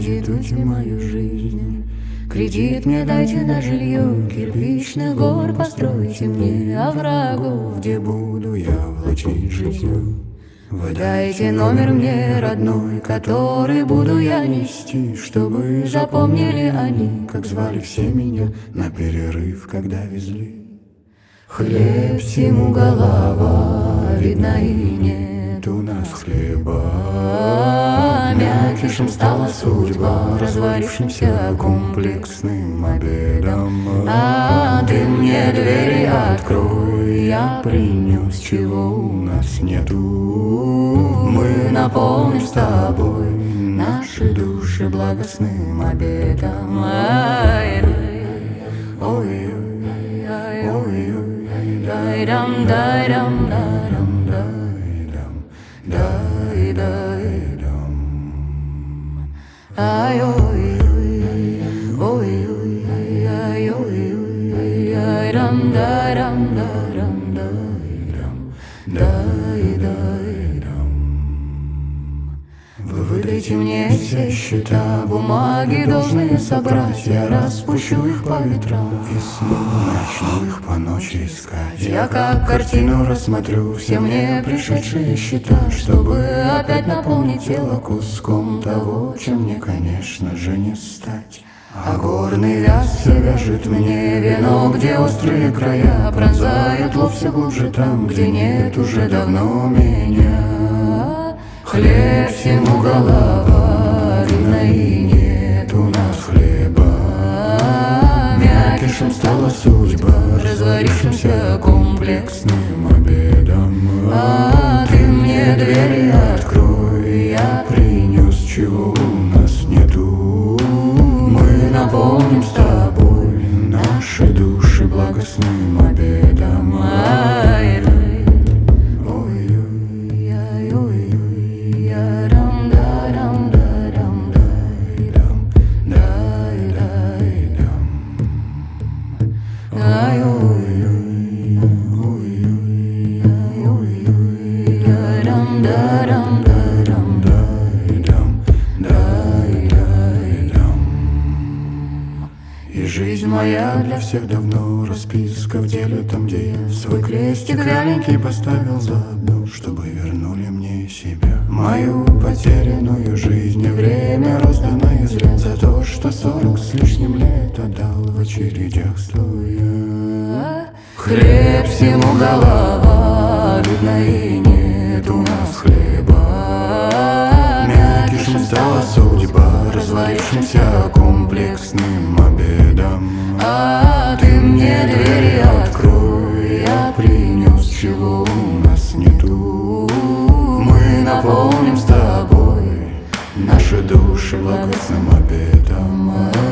кредитуйте мою жизнь. Кредит мне дайте на жилье, кирпичных гор постройте мне, оврагов, где буду я влачить житье. Вы дайте номер мне родной, который буду я нести, чтобы запомнили они, как звали все меня на перерыв, когда везли. Хлеб всему голова, видно и нет у нас хлеба. Мякишем стала судьба, развалившимся комплексным обедом. А ты мне двери открой, я принес, чего у нас нету. Мы наполним с тобой наши души благостным обедом. Дай-дам, дай-дам, дай-дам, дай-дам, дай-дай-дам. Ай-ой-ой, ой-ой, ай-ой-ой, ай-дам, дай-дам, дай-дам, дай-дам, дай-дай-дам. Вы выдайте мне все счета, бумаги должны собрать. Я распущу их по ветрам и снова начну их по ночи искать. Я как картину рассмотрю все мне пришедшие счета, чтобы опять наполнить тело куском того, чем мне, конечно же, не стать. А горный лес все вяжет мне вино, где острые края пронзают лоб все глубже там, где нет уже давно меня. Хлеб всему голова, видно и нет у нас хлеба. Мякишем стала судьба, развалившимся комплексным обедом. А ты мне двери открой, я принес, чего у нас нету. Мы наполним с тобой наши души благостным обедом. И жизнь моя для всех давно расписка в деле там, где я свой крестик вяленький поставил заодно, чтобы вернули мне себя. Мою потерянную жизнь и время, розданное зря, за то, что 40 с лишним лет отдал в очередях стоя. Хлеб всему голова, видно и нет у нас хлеба. Мякишем стала судьба, развалившимся комплексным обедом. А ты мне двери открой, я принес, чего у нас нету. Мы наполним с тобой наши души благостным обедом.